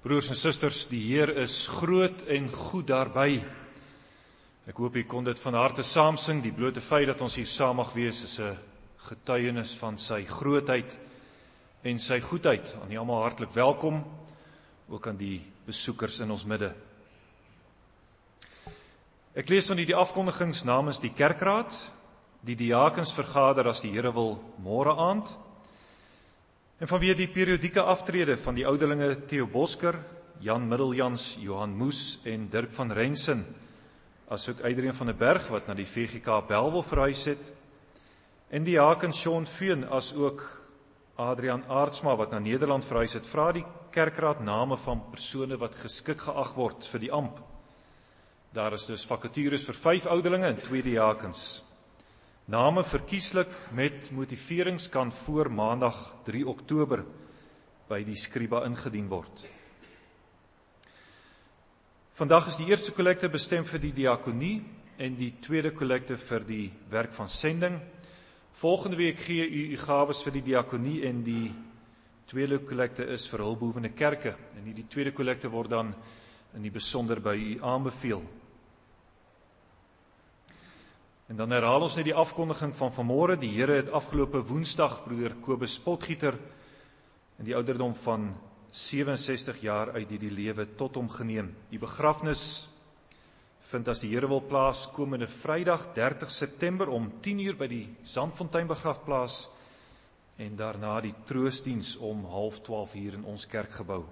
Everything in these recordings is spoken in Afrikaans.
Broers en susters, die Heer is groot en goed daarby. Ek hoop jy kon dit van harte saam sing. Die blote feit dat ons hier saam mag wees is 'n getuienis van sy grootheid en sy goedheid. Aan julle almal hartlik welkom, ook aan die besoekers in ons midde. Ek lees dan die afkondigings namens die kerkraad. Die diakens vergader as die Here wil môre aand. En vanweë die periodieke aftrede van die ouderlinge Theo Bosker, Jan Middeljans, Johan Moes en Dirk van Rensen, asook Adrian van der Berg wat na die VGK Bellville verhuis het, en diaken Sean Veen asook Adrian Aartsma wat na Nederland verhuis het, vra die kerkraad name van persone wat geskik geag word vir die amp. Daar is dus vakatures vir 5 ouderlinge en 2 diakens. Name verkieslik met motiverings kan voor maandag 3 Oktober by die Skriba ingedien word. Vandag is die eerste kollekte bestem vir die diakonie en die tweede kollekte vir die werk van sending. Volgende week gee u gawes vir die diakonie en die tweede kollekte is vir hulpbehoevende kerke. En die tweede kollekte word dan in die besonder by u aanbeveel. En dan herhaal ons net die afkondiging van vanmôre. Die Here het afgelope Woensdag broeder Kobus Potgieter in die ouderdom van 67 jaar uit die lewe tot hom geneem. Die begrafnis vind as die Here wil plaas komende Vrydag 30 September om 10:00 by die Zandfontein begrafplaas en daarna die troostdiens om 11:30 hier in ons kerkgebou.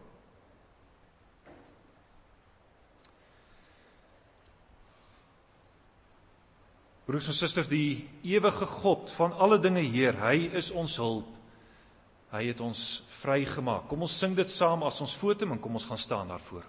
Broers en susters, die ewige God van alle dinge Heer, hy is ons hulp. Hy het ons vrygemaak. Kom ons sing dit saam as ons fotum en kom ons gaan staan daarvoor.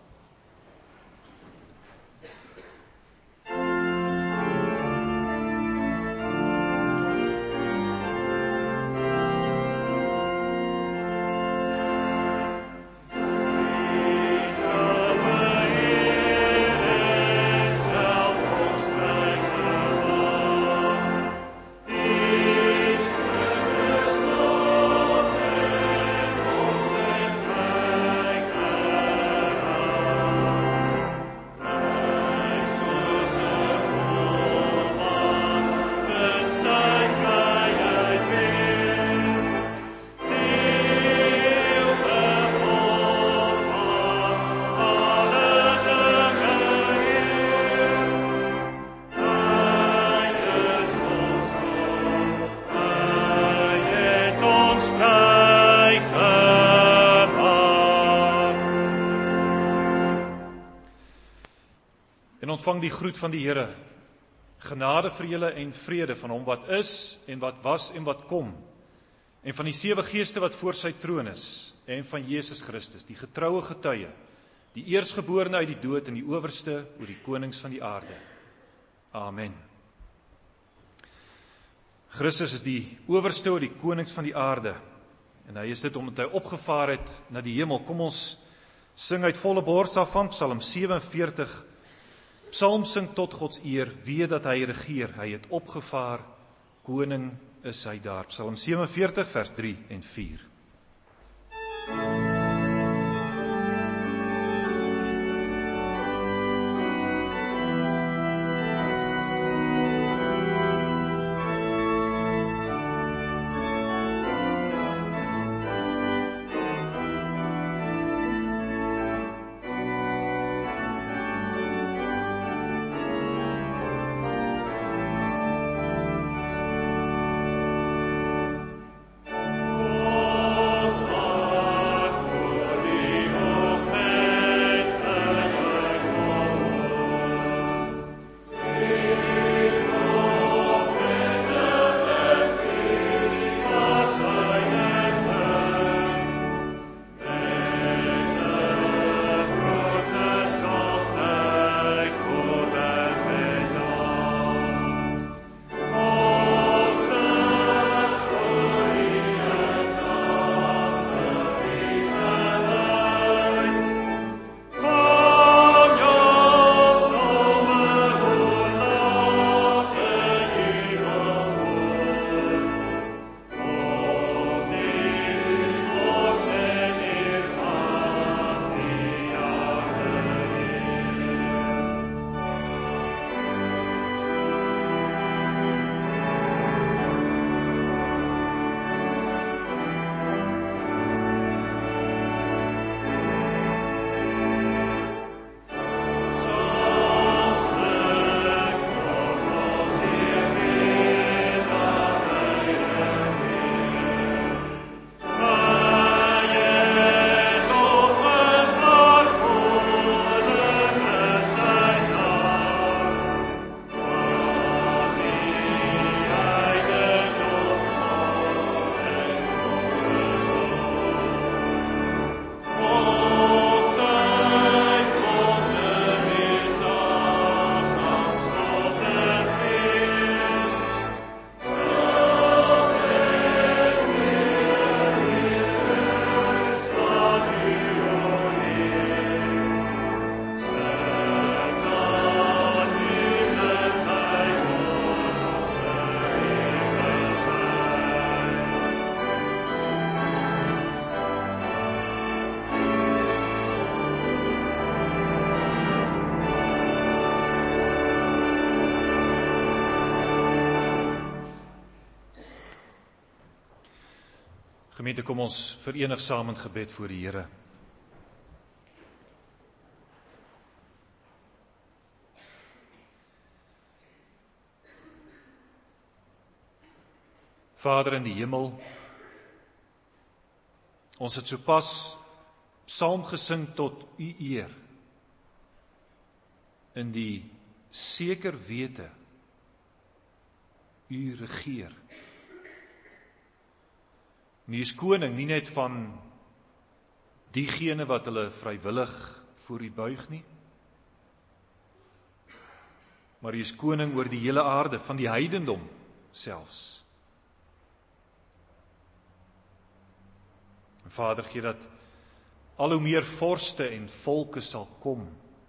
Ontvang die groet van die Here. Genade vir julle en vrede van hom wat is en wat was en wat kom, en van die 7 geeste wat voor sy troon is, en van Jesus Christus, die getroue getuie, die eersgeborene uit die dood en die owerste oor die konings van die aarde. Amen. Christus is die owerste oor die konings van die aarde, en hy is dit omdat hy opgevaar het na die hemel. Kom ons sing uit volle bors daarvan, Psalm 47, Psalm sing tot Gods eer, weet dat hy regeer, hy het opgevaar, koning is hy daar. Psalm 47 vers 3 en 4. Oh Gemeente, kom ons verenig saam in gebed voor die Here. Vader in die hemel, ons het sopas psalm gesing tot u eer, in die seker wete, u regeer. En u is koning, nie net van diegene wat hulle vrywillig voor u buig nie, maar u is koning oor die hele aarde, van die heidendom selfs. En Vader, gee dat al hoe meer vorste en volke sal kom,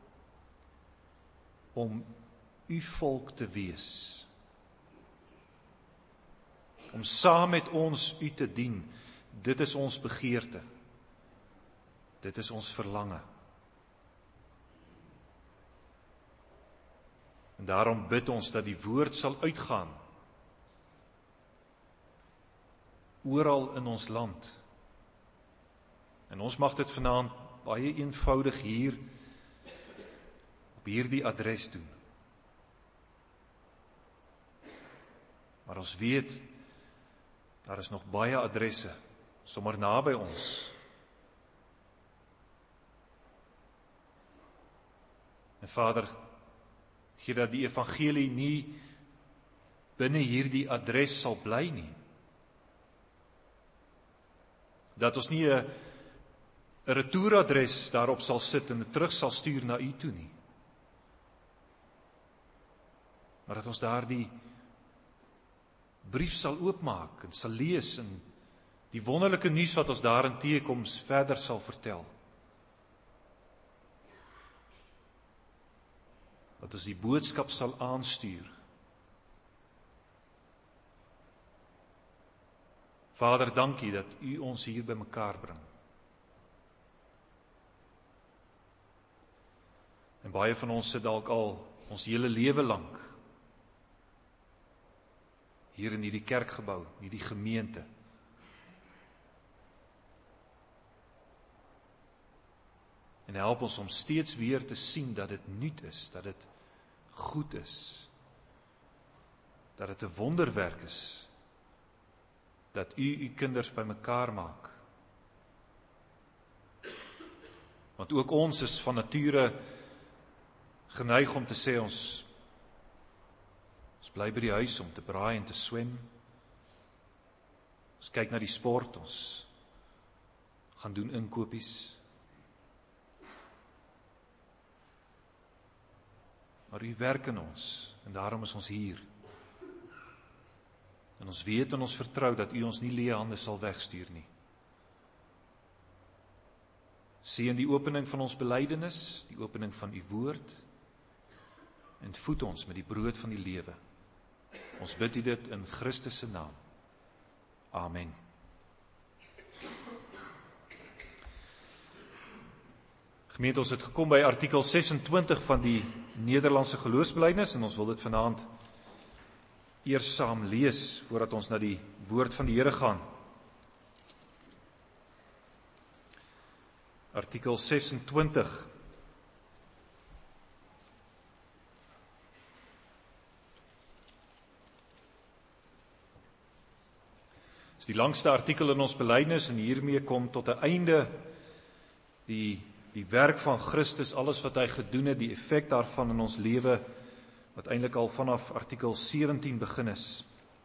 om u volk te wees, om saam met ons u te dien. Dit is ons begeerte, dit is ons verlange. En daarom bid ons dat die woord sal uitgaan, oral in ons land. En ons mag dit vanaand baie eenvoudig hier, op hierdie adres doen. Maar ons weet, daar is nog baie adresse, sommer naby ons. En Vader, gee dat die evangelie nie binne hierdie adres sal bly nie. Dat ons nie 'n retouradres daarop sal sit en dit terug sal stuur na u toe nie. Maar dat ons daar die brief sal oopmaak en sal lees en die wonderlike nuus wat ons daarin teekom verder sal vertel. Dat ons die boodskap sal aanstuur. Vader, dankie dat u ons hier by mekaar bring. En baie van ons sit dalk al ons hele lewe lank hier in hierdie kerkgebou, hierdie gemeente. En help ons om steeds weer te sien dat dit nuut is, dat dit goed is, dat dit 'n wonderwerk is, dat u kinders by mekaar maak. Want ook ons is van nature geneig om te sê ons bly by die huis om te braai en te swem. Ons kyk na die sport, ons gaan doen inkopies. Maar u werk in ons, en daarom is ons hier. En ons weet en ons vertrou dat u ons nie leë hande sal wegstuur nie. Seën die opening van ons belydenis, die opening van u woord, en voed ons met die brood van die lewe. Ons bid u dit in Christus se naam. Amen. Gemeente, ons het gekom by artikel 26 van die Nederlandse geloofsbelijdenis en ons wil dit vanaand eers saam lees voordat ons na die woord van die Here gaan. Artikel 26. Dit is die langste artikel in ons belydenis en hiermee kom tot 'n einde die werk van Christus, alles wat hy gedoen het, die effek daarvan in ons lewe, wat eintlik al vanaf artikel 17 begin is.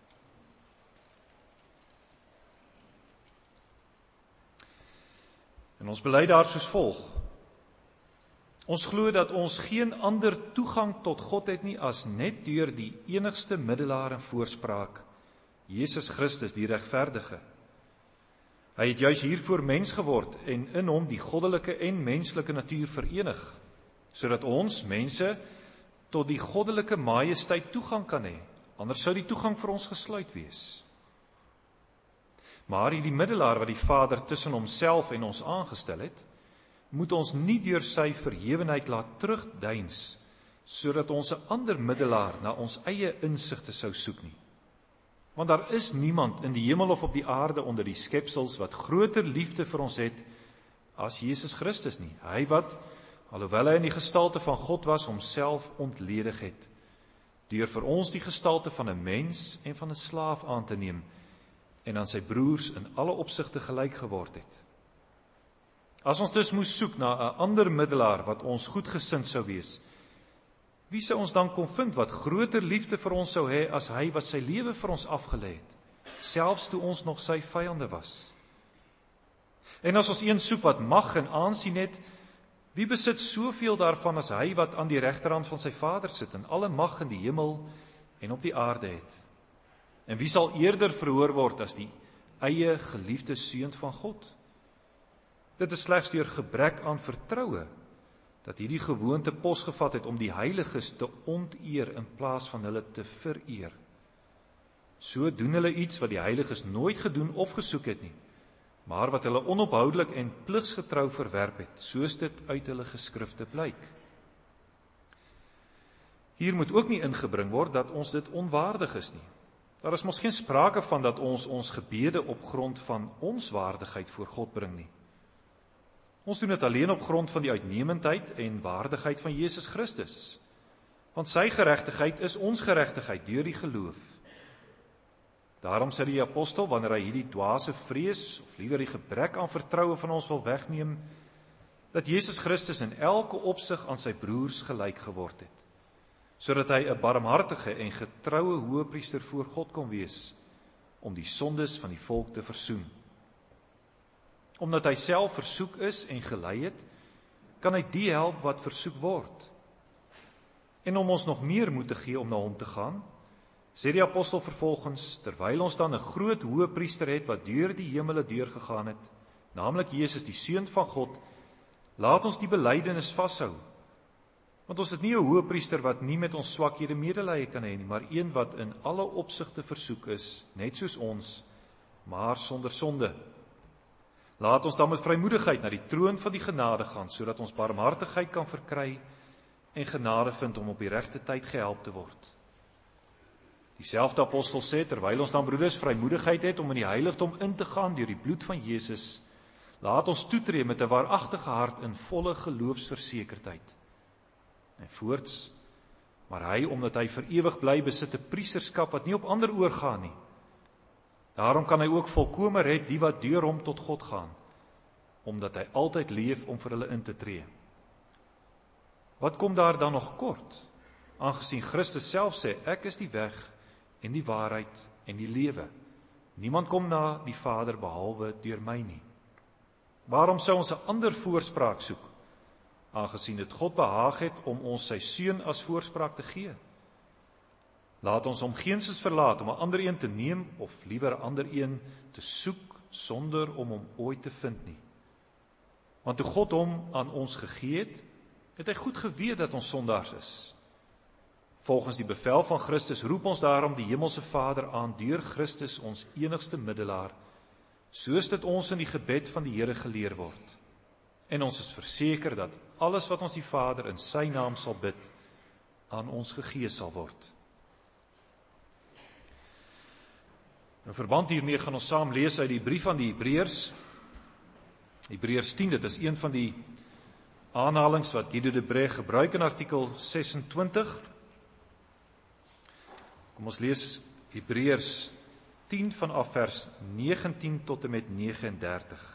En ons bely daar soos volg. Ons glo dat ons geen ander toegang tot God het nie as net deur die enigste middelaar en voorspraak, Jesus Christus, die regverdige. Hy het juis hiervoor mens geword en in hom die goddelike en menslike natuur verenig, sodat ons mense tot die goddelike majesteit toegang kan hê. Anders sou die toegang vir ons gesluit wees. Maar hierdie middelaar wat die Vader tussen homself en ons aangestel het, moet ons nie deur sy verhewenheid laat terugdeins, sodat ons 'n ander middelaar na ons eie insigte sou soek nie. Want daar is niemand in die hemel of op die aarde onder die skepsels wat groter liefde vir ons het as Jesus Christus nie. Hy wat, alhoewel hy in die gestalte van God was, homself ontledig het, deur vir ons die gestalte van 'n mens en van 'n slaaf aan te neem, en aan sy broers in alle opsigte gelyk geword het. As ons dus moes soek na 'n ander middelaar wat ons goedgesind sou wees, wie sou ons dan kon vind wat groter liefde vir ons sou hê as hy wat sy lewe vir ons afgelê het, selfs toe ons nog sy vyande was? En as ons een soek wat mag en aansien het, wie besit soveel daarvan as hy wat aan die regterhand van sy Vader sit en alle mag in die hemel en op die aarde het? En wie sal eerder verhoor word as die eie geliefde seun van God? Dit is slegs deur gebrek aan vertroue dat hierdie gewoonte pos gevat het om die heiliges te onteer in plaas van hulle te vereer. So doen hulle iets wat die heiliges nooit gedoen of gesoek het nie, maar wat hulle onophoudelik en pligsgetrou verwerp het, soos dit uit hulle geskrifte blyk. Hier moet ook nie ingebring word dat ons dit onwaardig is nie. Daar is mos geen sprake van dat ons gebede op grond van ons waardigheid voor God bring nie. Ons doen dit alleen op grond van die uitnemendheid en waardigheid van Jesus Christus. Want sy geregtigheid is ons geregtigheid deur die geloof. Daarom sê die apostel, wanneer hy hierdie dwaase vrees, of liewer die gebrek aan vertroue van ons wil wegneem, dat Jesus Christus in elke opsig aan sy broers gelyk geword het, sodat hy 'n barmhartige en getroue hoëpriester voor God kon wees, om die sondes van die volk te versoen. Omdat hy self versoek is en gelei het, kan hy die help wat versoek word. En om ons nog meer moed te gee om na hom te gaan, sê die apostel vervolgens, terwyl ons dan 'n groot hoëpriester het wat deur die hemele deurgegaan het, naamlik Jesus die Seun van God, laat ons die belydenis vashou. Want ons het nie 'n hoëpriester wat nie met ons swakhede medelee kan hê nie, maar een wat in alle opsigte versoek is, net soos ons, maar sonder sonde. Laat ons dan met vrymoedigheid na die troon van die genade gaan, sodat ons barmhartigheid kan verkry en genade vind om op die regte tyd gehelp te word. Dieselfde apostel sê, terwyl ons dan broeders vrymoedigheid het om in die heiligdom in te gaan deur die bloed van Jesus, laat ons toetree met 'n waaragtige hart in volle geloofsversekerdheid. En voorts, maar hy, omdat hy vir ewig bly, besit 'n priesterskap wat nie op ander oorgaan nie. Daarom kan hy ook volkome red die wat deur hom tot God gaan, omdat hy altyd leef om vir hulle in te tree. Wat kom daar dan nog kort, aangesien Christus self sê, ek is die weg en die waarheid en die lewe. Niemand kom na die Vader behalwe deur my nie. Waarom sou ons 'n ander voorspraak soek, aangesien dit God behaag het om ons sy seun as voorspraak te gee? Laat ons hom geensins verlaat om 'n ander een te neem, of liewer 'n ander een te soek, sonder om hom ooit te vind nie. Want toe God hom aan ons gegee het, het hy goed geweet dat ons sondaars is. Volgens die bevel van Christus roep ons daarom die hemelse Vader aan deur Christus ons enigste middelaar, soos dit ons in die gebed van die Here geleer word. En ons is verseker dat alles wat ons die Vader in sy naam sal bid, aan ons gegee sal word. In verband hiermee gaan ons saam lees uit die brief aan die Hebreërs. Hebreërs 10, dit is een van die aanhalings wat Guido de Brès gebruik in artikel 26. Kom ons lees Hebreërs 10 vanaf vers 19 tot en met 39.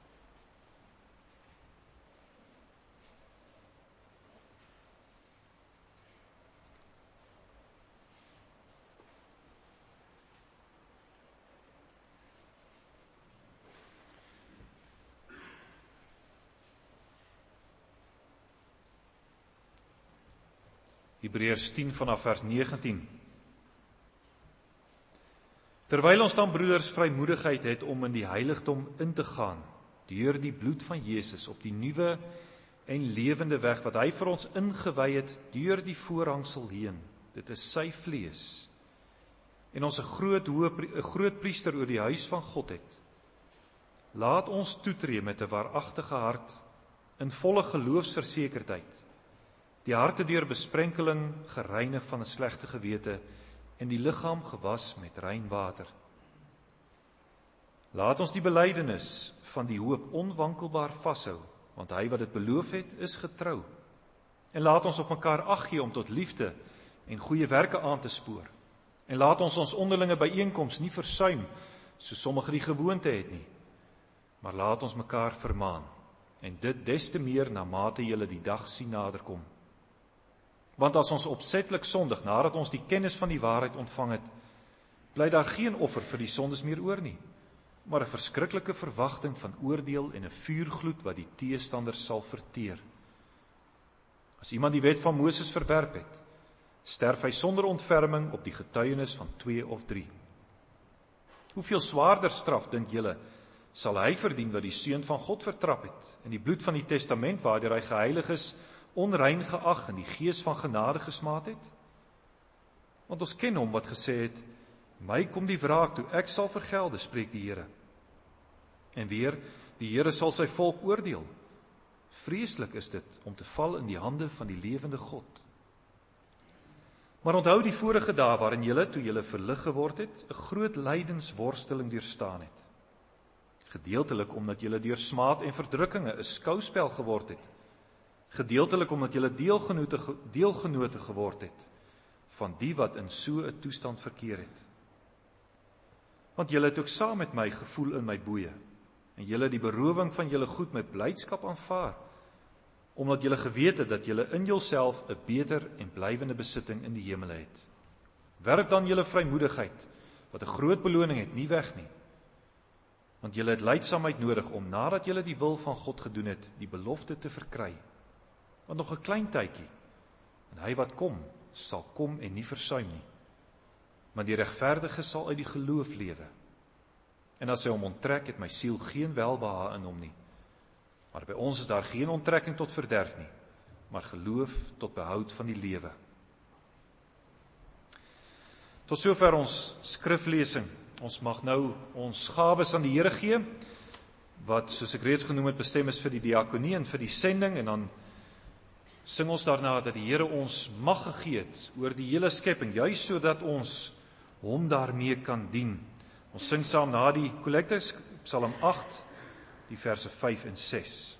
Hebreërs 10 vanaf vers 19. Terwyl ons dan broeders vrymoedigheid het om in die heiligdom in te gaan, deur die bloed van Jesus op die nuwe en lewende weg wat hy vir ons ingewy het deur die voorhangsel heen. Dit is sy vlees. En ons 'n groot priester oor die huis van God het. Laat ons toetree met 'n waaragtige hart in volle geloofsversekerdheid. Die harte deur besprenkeling gereinig van 'n slegte gewete en die liggaam gewas met rein water. Laat ons die belydenis van die hoop onwankelbaar vashou, want hy wat dit beloof het, is getrou. En laat ons op mekaar ag gee om tot liefde en goeie werke aan te spoor. En laat ons onderlinge byeenkoms nie versuim, so sommige die gewoonte het nie, maar laat ons mekaar vermaan, en dit des te meer na mate julle die dag sien naderkom. Want as ons opsetlik sondig, nadat ons die kennis van die waarheid ontvang het, bly daar geen offer vir die sondes meer oor nie, maar 'n verskriklike verwagting van oordeel en 'n vuurgloed wat die teestanders sal verteer. As iemand die wet van Moses verwerp het, sterf hy sonder ontferming op die getuienis van 2 of 3. Hoeveel swaarder straf, dink julle, sal hy verdien wat die Seun van God vertrap het, en die bloed van die testament waardeur hy geheilig is, onrein geag en die gees van genade gesmaad het? Want ons ken hom wat gesê het, my kom die wraak toe, ek sal vergelde, spreek die Here. En weer, die Here sal sy volk oordeel. Vreeslik is dit om te val in die hande van die lewende God. Maar onthou die vorige dae waarin julle, toe julle verlig geword het, 'n groot lydensworsteling deurstaan het. Gedeeltelik omdat julle deur smaad en verdrukkinge 'n skouspel geword het. Gedeeltelik omdat julle deelgenote geword het van die wat in so 'n toestand verkeer het. Want julle het ook saam met my gevoel in my boeye, en julle die berowing van julle goed met blydskap aanvaar, omdat julle geweet het dat julle in julself 'n beter en blywende besitting in die hemele het. Werp dan julle vrymoedigheid, wat 'n groot beloning het, nie weg nie. Want julle het lydsaamheid nodig om, nadat julle die wil van God gedoen het, die belofte te verkry. Want nog 'n klein tydjie, en hy wat kom, sal kom en nie versuim nie. Maar die regverdige sal uit die geloof lewe. En as hy hom onttrek, het my siel geen welbehae in hom nie. Maar by ons is daar geen onttrekking tot verderf nie, maar geloof tot behoud van die lewe. Tot sover ons skriflesing. Ons mag nou ons gawes aan die Here gee, wat, soos ek reeds genoem het, bestem is vir die diakonie en vir die sending, en dan sing ons daarna dat die Here ons mag gegee het oor die hele skepping, juis sodat ons hom daarmee kan dien. Ons sing saam na die kollekte, Psalm 8, die verse 5 en 6.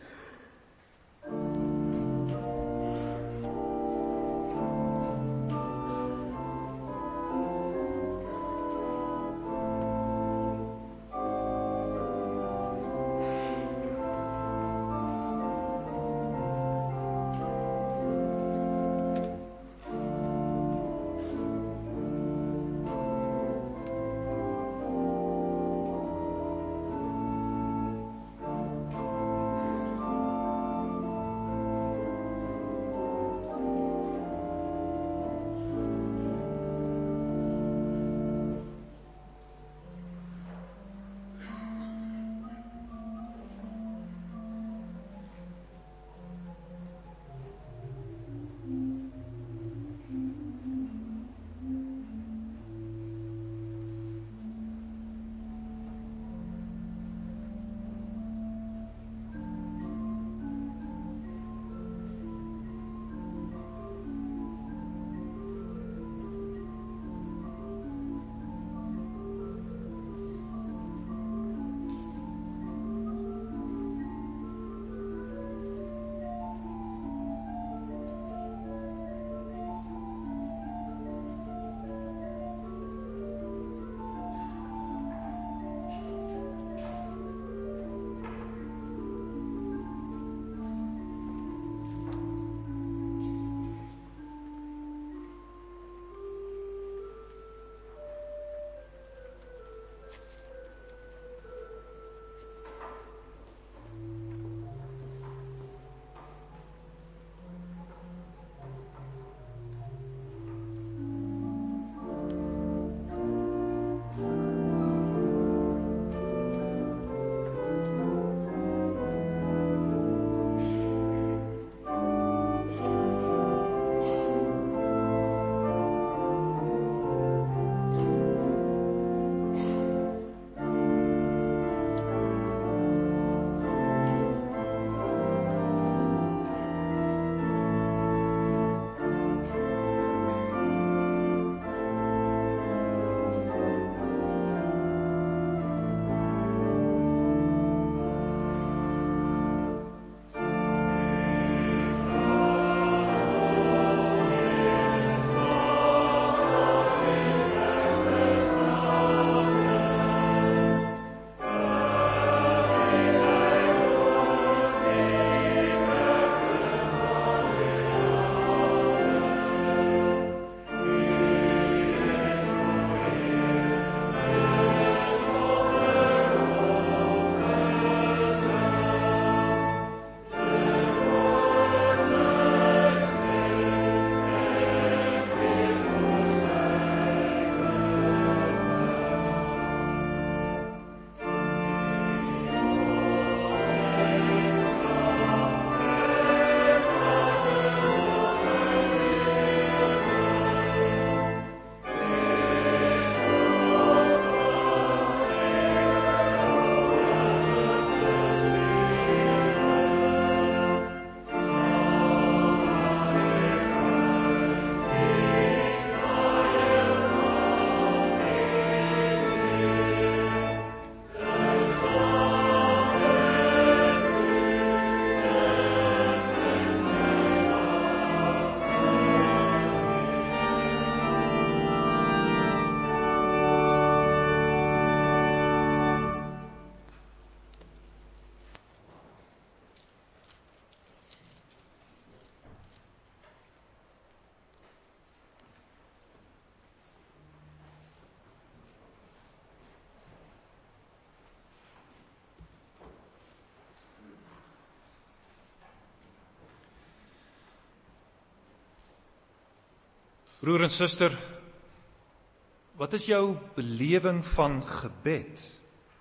Broer en suster, wat is jou belewing van gebed?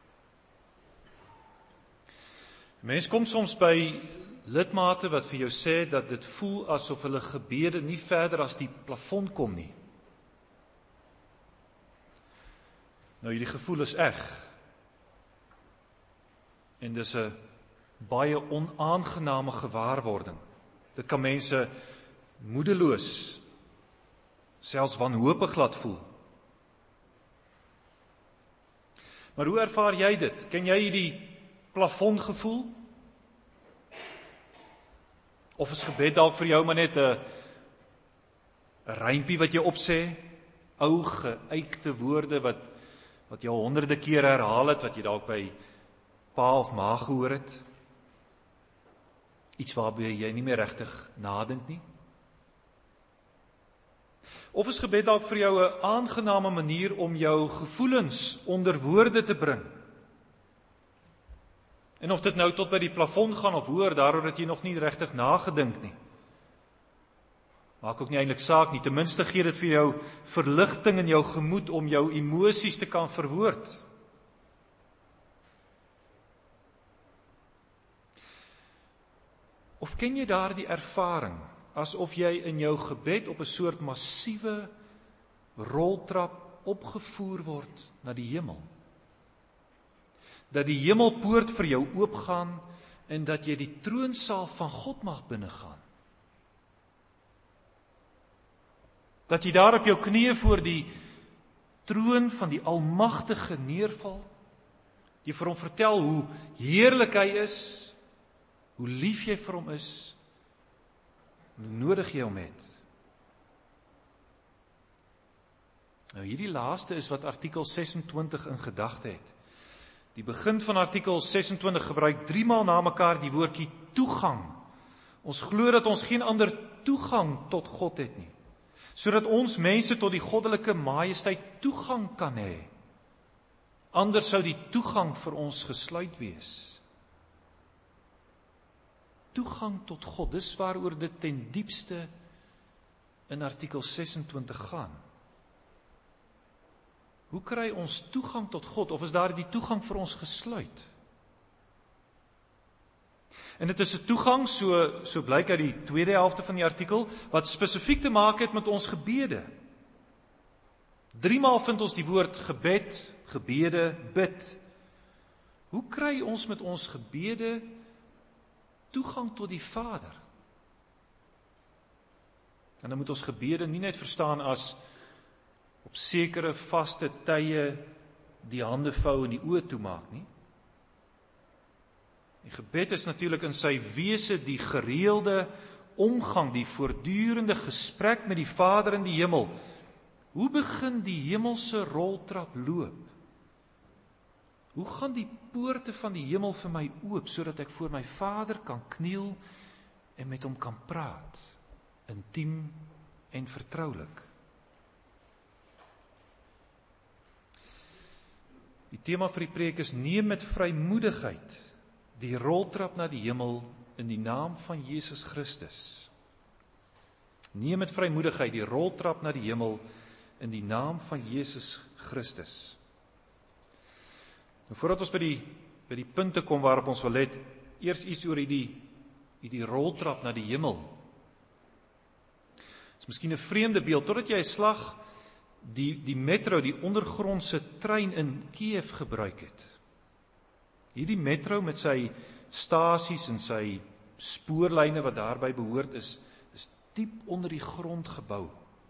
Mens kom soms by lidmate wat vir jou sê dat dit voel asof hulle gebede nie verder as die plafon kom nie. Nou, hierdie gevoel is eg. En dis 'n baie onaangename gewaarwording. Dit kan mense moedeloos, selfs wanhoopig laat voel. Maar hoe ervaar jy dit? Ken jy die plafongevoel? Of is gebed dalk vir jou maar net 'n rympie wat jy opsê? Ou geuite woorde wat jy al honderde keer herhaal het, wat jy dalk by pa of ma gehoor het? Iets waarby jy nie meer regtig nadink nie? Of is gebed dalk vir jou 'n aangename manier om jou gevoelens onder woorde te bring? En of dit nou tot by die plafon gaan of hoor, daaroor het jy nog nie regtig nagedink nie. Maak ook nie eintlik saak nie, ten minste gee dit vir jou verligting in jou gemoed om jou emosies te kan verwoord. Of ken jy daardie ervaring, asof jy in jou gebed op 'n soort massiewe roltrap opgevoer word na die hemel? Dat die hemelpoort vir jou oopgaan en dat jy die troonsaal van God mag binnegaan. Dat jy daar op jou knieë voor die troon van die Almagtige neerval. Jy vir hom vertel hoe heerlik hy is, hoe lief jy vir hom is, en hoe nodig jy hom het. Nou hierdie laaste is wat artikel 26 in gedagte het. Die begin van artikel 26 gebruik 3 maal na mekaar die woordjie toegang. Ons glo dat ons geen ander toegang tot God het nie, sodat ons mense tot die goddelike majesteit toegang kan hê. Anders sou die toegang vir ons gesluit wees. Toegang tot God, dis waaroor dit ten diepste in artikel 26 gaan. Hoe kry ons toegang tot God, of is daar die toegang vir ons gesluit? En dit is 'n toegang, so blyk uit die tweede helfte van die artikel, wat spesifiek te maak het met ons gebede. 3 maal vind ons die woord gebed, gebede, bid. Hoe kry ons met ons gebede toegang tot die Vader? En dan moet ons gebede nie net verstaan as op sekere vaste tye die hande vou en die oë toemaak nie. Die gebed is natuurlik in sy wese die gereelde omgang, die voortdurende gesprek met die Vader in die hemel. Hoe begin die hemelse roltrap loop? Hoe gaan die poorte van die hemel vir my oop, sodat ek voor my Vader kan kniel en met hom kan praat, intiem en vertroulik? Die tema vir die preek is: neem met vrymoedigheid die roltrap na die hemel in die naam van Jesus Christus. Neem met vrymoedigheid die roltrap na die hemel in die naam van Jesus Christus. Nou, voordat ons by die punte kom waarop ons wil let, eers iets oor die roltrap na die hemel. Dit is miskien 'n vreemde beeld, totdat jy 'n slag die metro, die ondergrondse trein in Kiev gebruik het. Hierdie metro met sy stasies en sy spoorlyne wat daarby behoort is diep onder die grond gebou.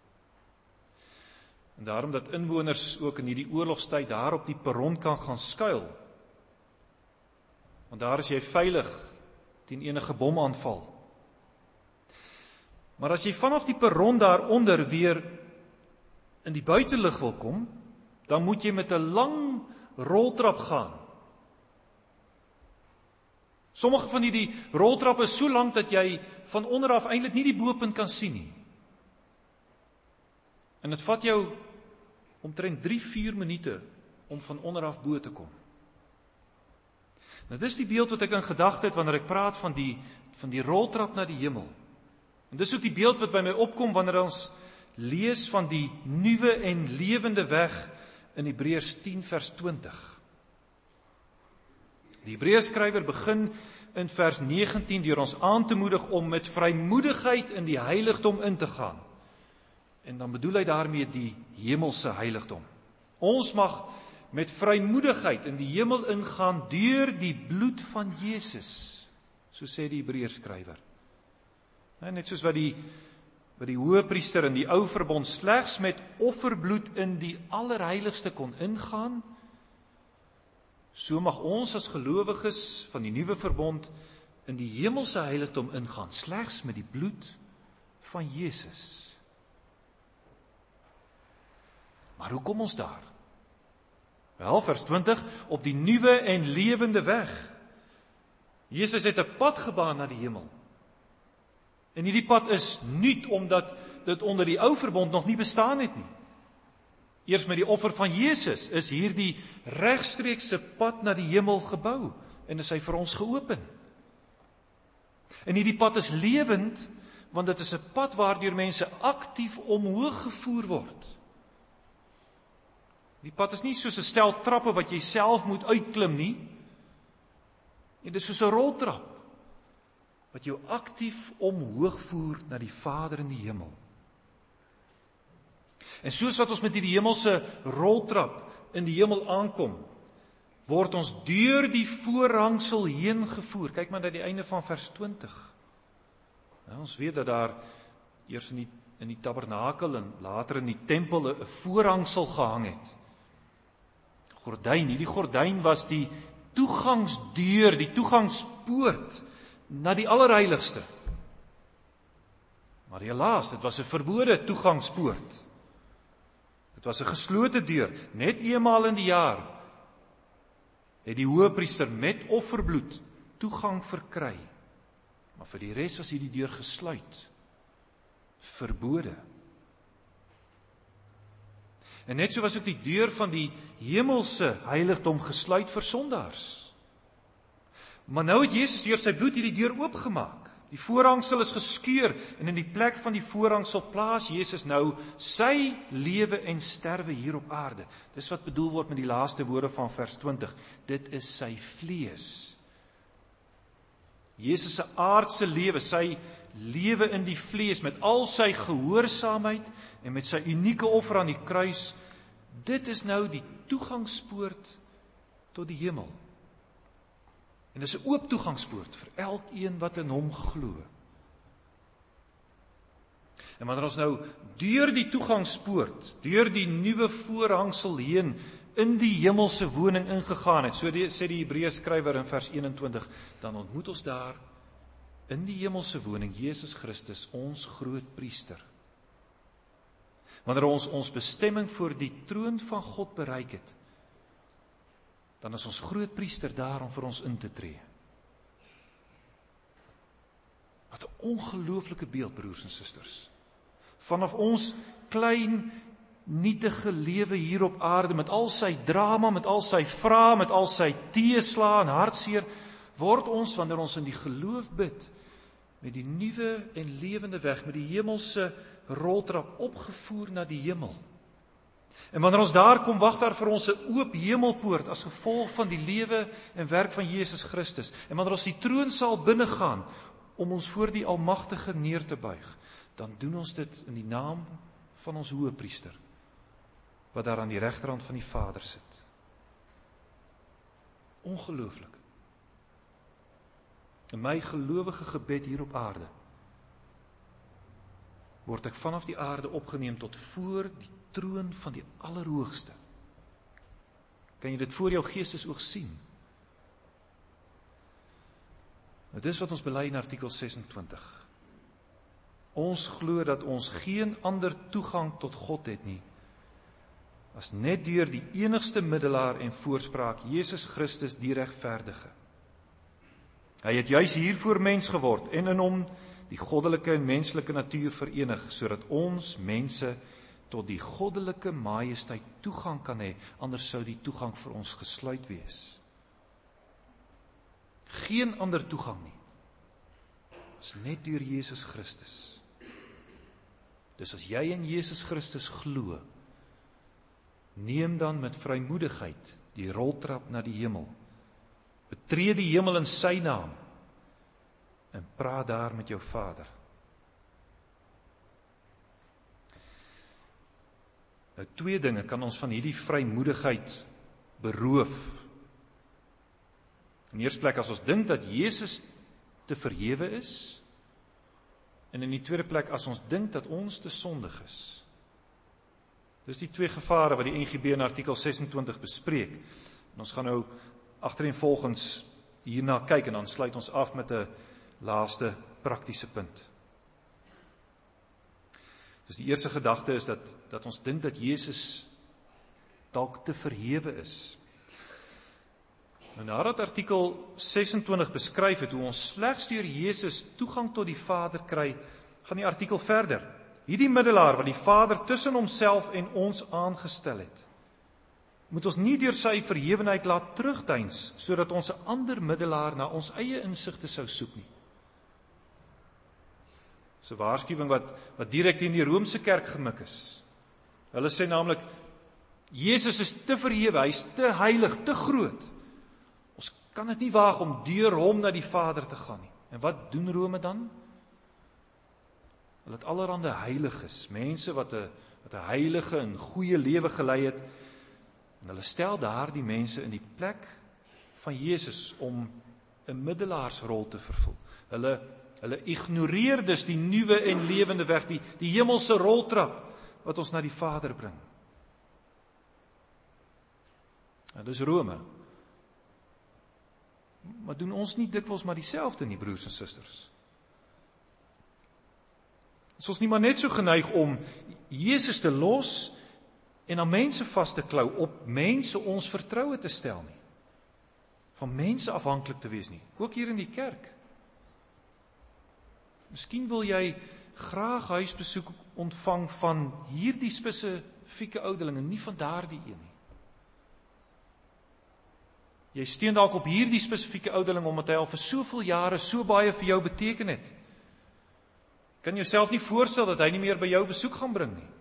En daarom dat inwoners ook in hierdie oorlogstyd daar op die perron kan gaan skuil. Want daar is jy veilig teen enige bomaanval. Maar as jy vanaf die perron daaronder weer in die buitelug wil kom, dan moet jy met 'n lang roltrap gaan. Sommige van hierdie roltrappe is so lank dat jy van onder af eintlik nie die bopunt kan sien nie. En dit vat jou omtrent 3-4 minute om van onder af bo te kom. Nou dis die beeld wat ek in gedagte het wanneer ek praat van die roltrap na die hemel. En dis ook die beeld wat by my opkom wanneer ons lees van die nuwe en lewende weg in Hebreërs 10 vers 20. Die Hebreërskrywer begin in vers 19 deur ons aan te moedig om met vrymoedigheid in die heiligdom in te gaan. En dan bedoel hy daarmee die hemelse heiligdom. Ons mag met vrymoedigheid in die hemel ingaan deur die bloed van Jesus, so sê die Hebreërskrywer. Net soos wat die hoëpriester in die ou verbond slegs met offerbloed in die allerheiligste kon ingaan, so mag ons as gelowiges van die nuwe verbond in die hemelse heiligdom ingaan, slegs met die bloed van Jesus. Maar hoe kom ons daar? Wel, vers 20, op die nuwe en lewende weg. Jesus het 'n pad gebaan na die hemel. En hierdie pad is nuut, omdat dit onder die ou verbond nog nie bestaan het nie. Eers met die offer van Jesus is hierdie regstreekse pad na die hemel gebou, en is hy vir ons geopen. En hierdie pad is lewend, want dit is 'n pad waardeur mense aktief omhoog gevoer word. Die pad is nie soos 'n stel trappe wat jy self moet uitklim nie. Dit is soos 'n roltrap wat jou aktief omhoog voer na die Vader in die hemel. En soos wat ons met hierdie hemelse roltrap in die hemel aankom, word ons deur die voorhangsel heen gevoer. Kyk maar na die einde van vers 20. Nou, ons weet dat daar eers in die tabernakel en later in die tempel 'n voorhangsel gehang het. Gordyn, hierdie gordyn was die toegangsdeur, die toegangspoort na die allerheiligste. Maar helaas, dit was 'n verbode toegangspoort. Dit was 'n geslote deur. Net eenmaal in die jaar het die hoëpriester met offerbloed toegang verkry. Maar vir die res was hierdie deur gesluit. Verbode. En net so was ook die deur van die hemelse heiligdom gesluit vir sondaars. Maar nou het Jesus deur sy bloed hierdie deur oopgemaak. Die voorhangsel is geskeur en in die plek van die voorhangsel plaas Jesus nou sy lewe en sterwe hier op aarde. Dis wat bedoel word met die laaste woorde van vers 20. Dit is sy vlees. Jesus se aardse lewe, sy lewe in die vlees met al sy gehoorsaamheid en met sy unieke offer aan die kruis, dit is nou die toegangspoort tot die hemel. En dis 'n oop toegangspoort vir elkeen wat in hom glo. En wanneer ons nou deur die toegangspoort, deur die nuwe voorhangsel heen in die hemelse woning ingegaan het, so sê die Hebreërskrywer in vers 21, dan ontmoet ons daar in die hemelse woning Jesus Christus, ons groot priester. Wanneer ons bestemming voor die troon van God bereik het, dan is ons groot priester daar om vir ons in te tree. Wat 'n ongelooflike beeld, broers en susters. Vanaf ons klein, nietige lewe hier op aarde, met al sy drama, met al sy vrae, met al sy teeslae en hartseer, word ons, wanneer ons in die geloof bid, met die nuwe en lewende weg, met die hemelse roltrap opgevoer na die hemel. En wanneer ons daar kom, wag daar vir ons 'n oop hemelpoort as gevolg van die lewe en werk van Jesus Christus. En wanneer ons die troonsaal binnegaan om ons voor die Almagtige neer te buig, dan doen ons dit in die naam van ons hoëpriester, wat daar aan die regterhand van die Vader sit. Ongelooflik. In my gelowige gebed hier op aarde, word ek vanaf die aarde opgeneem tot voor die troon van die Allerhoogste. Kan jy dit voor jou geestesoog sien? Nou, dis wat ons bely in artikel 26. Ons glo dat ons geen ander toegang tot God het nie, as net deur die enigste middelaar en voorspraak, Jesus Christus die regverdige. Hy het juis hiervoor mens geword en in hom die goddelike en menslike natuur verenig, sodat ons mense tot die goddelike majesteit toegang kan hê, anders sou die toegang vir ons gesluit wees. Geen ander toegang nie, as net deur Jesus Christus. Dus as jy in Jesus Christus glo, neem dan met vrymoedigheid die roltrap na die hemel. Betree die hemel in sy naam en praat daar met jou Vader. Nou, 2 dinge kan ons van hierdie vrymoedigheid beroof. In die eerste plek, as ons dink dat Jesus te verhewe is, en in die tweede plek, as ons dink dat ons te sondig is. Dis die 2 gevare wat die NGB in artikel 26 bespreek. En ons gaan nou agtereenvolgens hierna kyk, en dan sluit ons af met 'n laaste praktiese punt. Dus die eerste gedagte is dat ons dink dat Jesus dalk te verhewe is. Nou, nadat artikel 26 beskryf het hoe ons slegs deur Jesus toegang tot die Vader kry, gaan die artikel verder. Hierdie middelaar wat die Vader tussen homself en ons aangestel het, moet ons nie deur sy verhewenheid laat terugdeins, sodat ons 'n ander middelaar na ons eie insigte sou soek nie. Dis 'n waarskuwing wat direk teen die Romeinse kerk gemik is. Hulle sê naamlik, Jesus is te verhewe, hy is te heilig, te groot. Ons kan dit nie waag om deur hom na die Vader te gaan nie. En wat doen Rome dan? Hulle het allerhande heiliges, mense wat 'n heilige en goeie lewe gelei het, en hulle stel daar die mense in die plek van Jesus om 'n middelaarsrol te vervul. Hulle ignoreer dus die nuwe en lewende weg, die hemelse roltrap wat ons na die Vader bring. En dis Rome. Maar doen ons nie dikwels maar dieselfde nie, broers en susters? Is ons nie maar net so geneig om Jesus te los en aan mense vas te klou, op mense ons vertroue te stel nie? Van mense afhanklik te wees nie, ook hier in die kerk. Miskien wil jy graag huisbesoek ontvang van hierdie spesifieke ouderling en nie van daardie een nie. Jy steun dalk op hierdie spesifieke ouderling omdat hy al vir soveel jare so baie vir jou beteken het. Kan jouself nie voorstel dat hy nie meer by jou besoek gaan bring nie.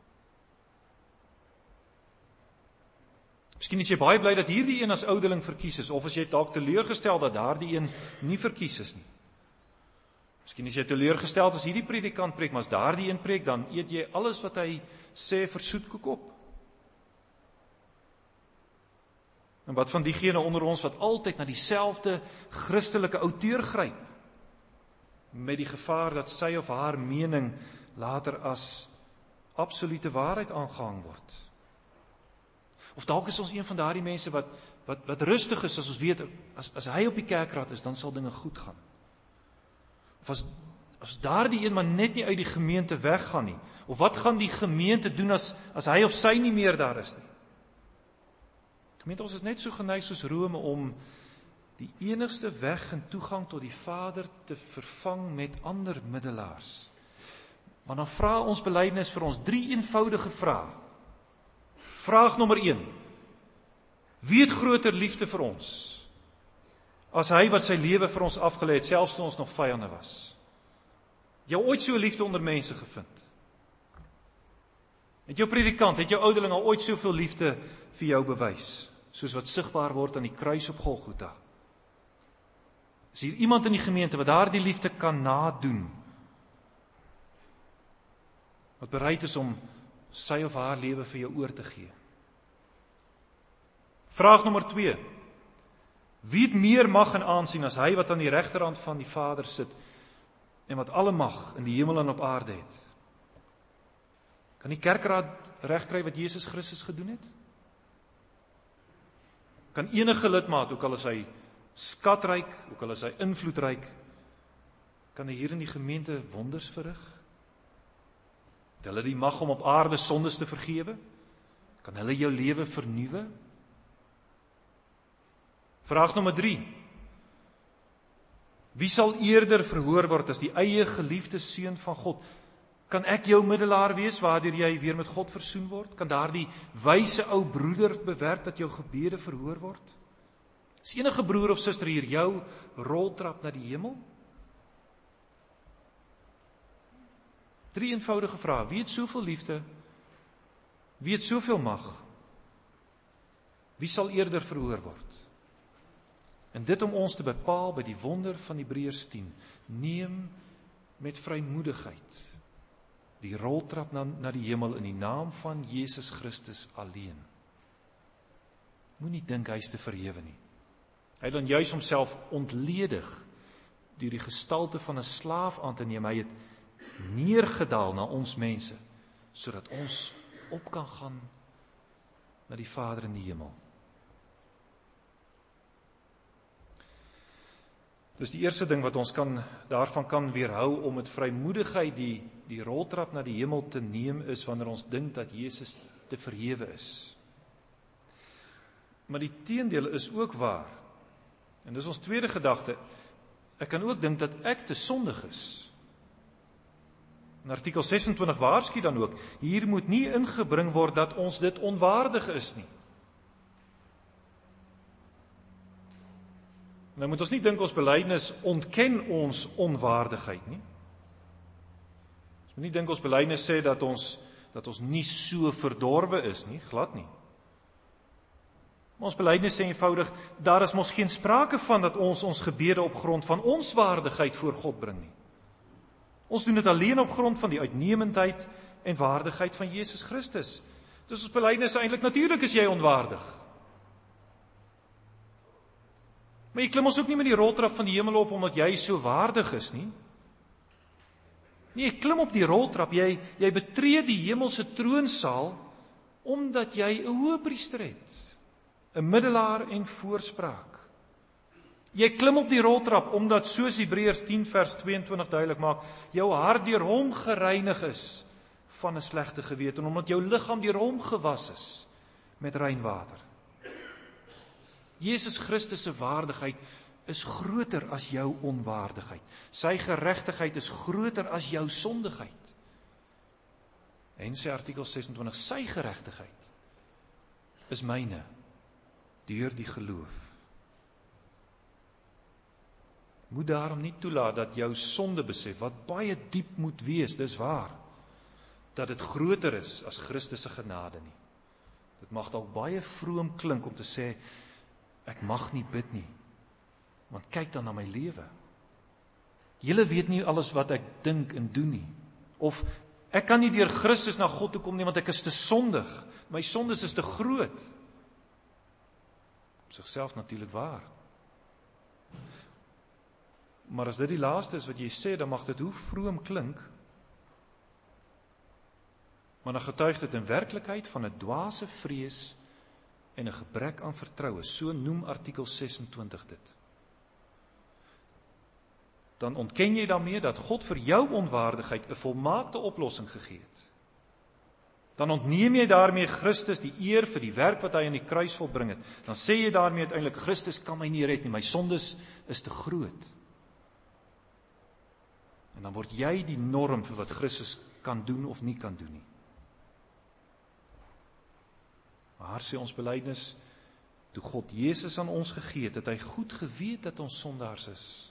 Miskien is jy baie bly dat hierdie een as ouderling verkies is, of as jy dalk teleurgestel dat daardie een nie verkies is nie. Miskien is jy teleurgestel as hierdie predikant preek, maar as daardie een preek, dan eet jy alles wat hy sê vir soetkoek op. En wat van diegene onder ons wat altyd na dieselfde Christelike outeur gryp, met die gevaar dat sy of haar mening later as absolute waarheid aangehang word? Of dalk is ons een van daardie mense wat rustig is as ons weet, as hy op die kerkraad is, dan sal dinge goed gaan. Of as daardie een maar net nie uit die gemeente weggaan nie, of wat gaan die gemeente doen as hy of sy nie meer daar is nie? Gemeente, ons is net so geneig soos Rome om die enigste weg en toegang tot die Vader te vervang met ander middelaars. Maar dan vra ons belydenis vir ons 3 eenvoudige vrae. Vraag nommer 1. Wie het groter liefde vir ons as hy wat sy lewe vir ons afgelê het, selfs toe ons nog vyande was? Jy ooit so liefde onder mense gevind? Het jou predikant, het jou ouderling al ooit soveel liefde vir jou bewys, soos wat sigbaar word aan die kruis op Golgotha? Is hier iemand in die gemeente wat daardie liefde kan nadoen? Wat bereid is om sy of haar lewe vir jou oor te gee? Vraag nommer 2. Wie het meer mag en aansien as hy wat aan die regterhand van die Vader sit en wat alle mag in die hemel en op aarde het? Kan die kerkraad regkry wat Jesus Christus gedoen het? Kan enige lidmaat, ook al is hy skatryk, ook al is hy invloedryk, kan hy hier in die gemeente wonders verrig? Het hulle die mag om op aarde sondes te vergewe? Kan hulle jou lewe vernuwe? Vraag nommer 3. Wie sal eerder verhoor word as die eie geliefde seun van God? Kan ek jou middelaar wees waardeur jy weer met God versoen word? Kan daardie wyse ou broeder bewerk dat jou gebede verhoor word? Is enige broer of suster hier jou roltrap na die hemel? 3 eenvoudige vrae. Wie het soveel liefde? Wie het soveel mag? Wie sal eerder verhoor word? En dit om ons te bepaal by die wonder van Hebreërs 10. Neem met vrymoedigheid die roltrap na die hemel in die naam van Jesus Christus alleen. Moenie dink hy is te verhewe nie. Hy het dan juis homself ontledig deur die gestalte van 'n slaaf aan te neem. Hy het neergedaal na ons mense, sodat ons op kan gaan na die Vader in die hemel. Dus die eerste ding wat ons daarvan kan weerhou om met vrymoedigheid die roltrap na die hemel te neem is wanneer ons dink dat Jesus te verhewe is. Maar die teendeel is ook waar. En dis ons tweede gedagte. Ek kan ook dink dat ek te sondig is. In artikel 26 waarsku dan ook, hier moet nie ingebring word dat ons dit onwaardig is nie. Nou moet ons nie dink ons belydenis ontken ons onwaardigheid nie. Ons moet nie dink ons belydenis sê dat ons nie so verdorwe is nie, glad nie. Ons belydenis sê eenvoudig, daar is mos geen sprake van dat ons gebede op grond van ons waardigheid voor God bring nie. Ons doen dit alleen op grond van die uitnemendheid en waardigheid van Jesus Christus. Dus ons belydenis eintlik, natuurlik is jy onwaardig. Maar jy klim ons ook nie met die roltrap van die hemel op omdat jy so waardig is nie. Nee, jy klim op die roltrap, jy betree die hemelse troonsaal omdat jy 'n hoëpriester het, 'n middelaar en voorspraak. Jy klim op die roltrap omdat, soos Hebreërs 10 vers 22 duidelik maak, jou hart deur hom gereinig is van 'n slegte gewete en omdat jou liggaam deur hom gewas is met rein water. Jesus Christus se waardigheid is groter as jou onwaardigheid. Sy geregtigheid is groter as jou sondigheid. En sê artikel 26, sy geregtigheid is myne deur die geloof. Moet daarom nie toelaat dat jou sonde besef, wat baie diep moet wees, dis waar, dat dit groter is as Christus se genade nie. Dit mag dalk baie vroom klink om te sê, ek mag nie bid nie, want kyk dan na my lewe. Julle weet nie alles wat ek dink en doen nie. Of ek kan nie deur Christus na God toe kom nie, want ek is te sondig. My sondes is te groot. Op sigself natuurlik waar. Maar as dit die laaste is wat jy sê, dan mag dit hoe vroom klink, maar dan getuig dit in werklikheid van 'n dwaase vrees en 'n gebrek aan vertroue. So noem artikel 26 dit. Dan ontken jy daarmee dat God vir jou onwaardigheid 'n volmaakte oplossing gegee het. Dan ontneem jy daarmee Christus die eer vir die werk wat hy aan die kruis volbring het. Dan sê jy daarmee uiteindelik, Christus kan my nie red nie, my sondes is te groot. En dan word jy die norm vir wat Christus kan doen of nie kan doen nie. Maar sê ons belydenis, toe God Jesus aan ons gegee het hy goed geweet dat ons sondaars is.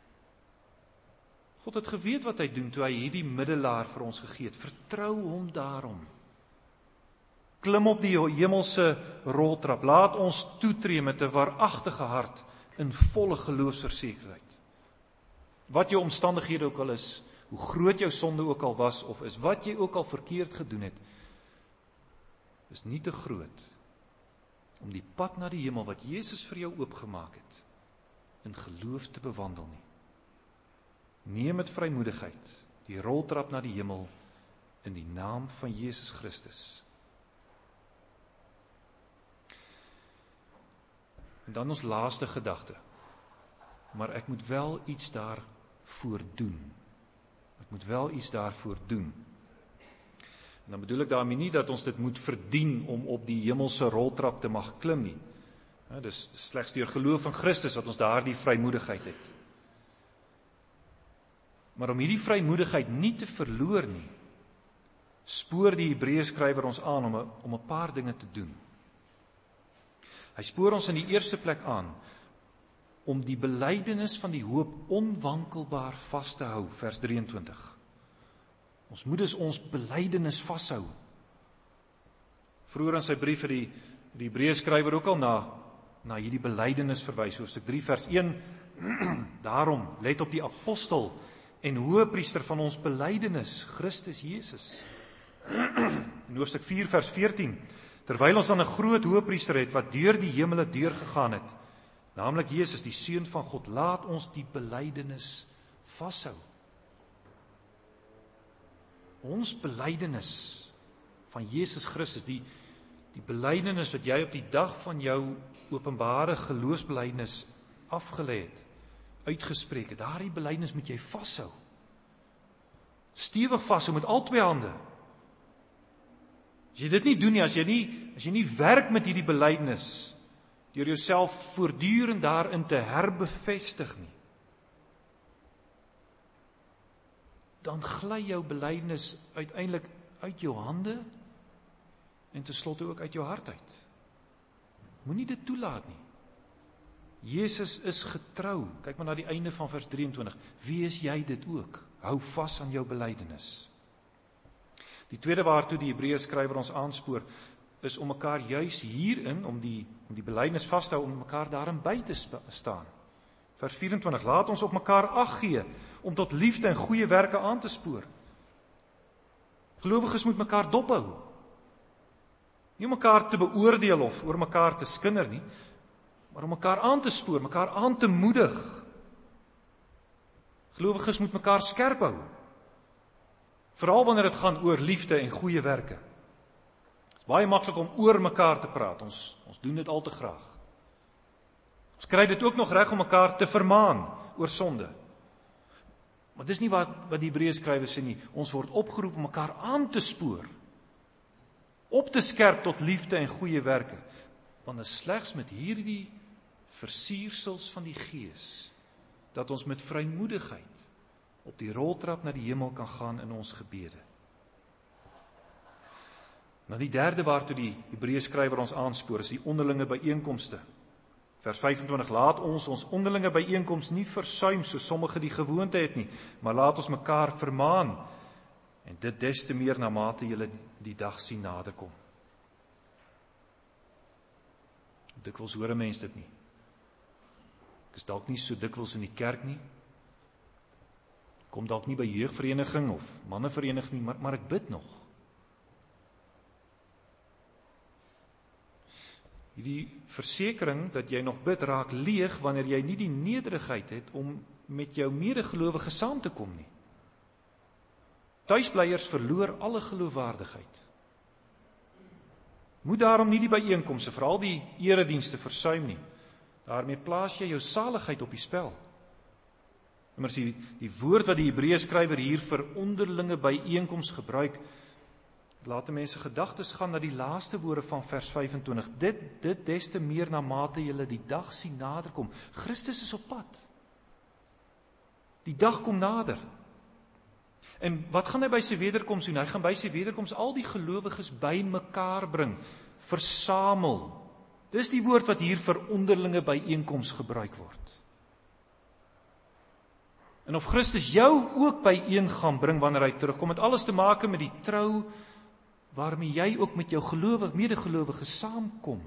God het geweet wat hy doen toe hy hierdie middelaar vir ons gegee het. Vertrou hom daarom. Klim op die hemelse roltrap. Laat ons toetree met 'n waaragtige hart in volle geloofsversekerheid. Wat jou omstandighede ook al is, hoe groot jou sonde ook al was of is, wat jy ook al verkeerd gedoen het, is nie te groot om die pad na die hemel wat Jesus vir jou oopgemaak het, in geloof te bewandel nie. Neem met vrymoedigheid die roltrap na die hemel in die naam van Jesus Christus. En dan ons laaste gedagte. Maar ek moet wel iets daarvoor doen. Ek moet wel iets daarvoor doen. En dan bedoel ek daarmee nie dat ons dit moet verdien om op die hemelse roltrap te mag klim nie. Dis slegs deur geloof in Christus wat ons daardie vrymoedigheid het. Maar om hierdie vrymoedigheid nie te verloor nie, spoor die Hebreërskrywer ons aan om 'n paar dinge te doen. Hy spoor ons in die eerste plek aan om die belydenis van die hoop onwankelbaar vas te hou, vers 23. Ons moet dus ons belydenis vashou. Vroeër in sy brief het die Hebreërskrywer ook al na hierdie belydenis verwys, hoofstuk 3 vers 1, daarom, let op die apostel en hoëpriester van ons belydenis, Christus Jesus. In hoofstuk 4 vers 14, terwyl ons dan 'n groot hoëpriester het, wat deur die hemele deurgegaan het, naamlik Jesus, die Seun van God, laat ons die belydenis vashou. Ons belydenis van Jesus Christus, die belydenis wat jy op die dag van jou openbare geloofsbelydenis afgelê het, uitgespreek het, daardie belydenis moet jy vashou. Stewig vashou met al twee hande. As jy dit nie doen nie, as jy nie werk met hierdie belydenis, deur jouself voortdurend daarin te herbevestig nie, dan gly jou belydenis uiteindelik uit jou hande en tenslotte ook uit jou hart uit. Moenie dit toelaat nie. Jesus is getrou. Kyk maar na die einde van vers 23. Wees jy dit ook? Hou vas aan jou belydenis. Die tweede waartoe die Hebreërskrywer ons aanspoor, is om mekaar juis hierin, om die belydenis vas te hou, om mekaar daarin by te staan. Vers 24, laat ons op mekaar ag gee, om tot liefde en goeie werke aan te spoor. Gelowiges moet mekaar dophou. Nie om mekaar te beoordeel of oor mekaar te skinder nie, maar om mekaar aan te spoor, mekaar aan te moedig. Gelowiges moet mekaar skerp hou. Veral wanneer dit gaan oor liefde en goeie werke. Het is baie maklik om oor mekaar te praat, ons doen dit al te graag. Ons kry dit ook nog reg om mekaar te vermaan oor sonde. Maar dis nie wat die Hebreërskrywer sê nie, ons word opgeroep om mekaar aan te spoor, op te skerp tot liefde en goeie werke, want dit is slegs met hierdie versiersels van die Gees, dat ons met vrymoedigheid op die roltrap na die hemel kan gaan in ons gebede. Nou die derde waartoe die Hebreërskrywer ons aanspoor, is die onderlinge byeenkomste. Vers 25, laat ons onderlinge byeenkoms nie versuim, so sommige die gewoonte het nie, maar laat ons mekaar vermaan, en dit des te meer na mate julle die dag sien naderkom. Dikwels hoor 'n mens dit nie. Ek is dalk nie so dikwels in die kerk nie, kom dalk nie by jeugvereniging of mannevereniging nie, maar ek bid nog. Die versekering dat jy nog bid raak leeg wanneer jy nie die nederigheid het om met jou medegelowige saam te kom nie. Tuisblyers verloor alle geloofwaardigheid. Moet daarom nie die byeenkomste, veral die eredienste versuim nie. Daarmee plaas jy jou saligheid op die spel. Immers die woord wat die Hebreërskrywer hier vir onderlinge byeenkoms gebruik, laat mense gedagtes gaan na die laaste woorde van vers 25. Dit des te meer na mate julle die dag sien naderkom. Christus is op pad. Die dag kom nader. En wat gaan hy by sy wederkoms doen? Hy gaan by sy wederkoms al die gelowiges by mekaar bring, versamel. Dis die woord wat hier vir onderlinge byeenkoms gebruik word. En of Christus jou ook byeen gaan bring wanneer hy terugkom, het alles te maak met die trou waarmee jy ook met jou medegelowige saamkom.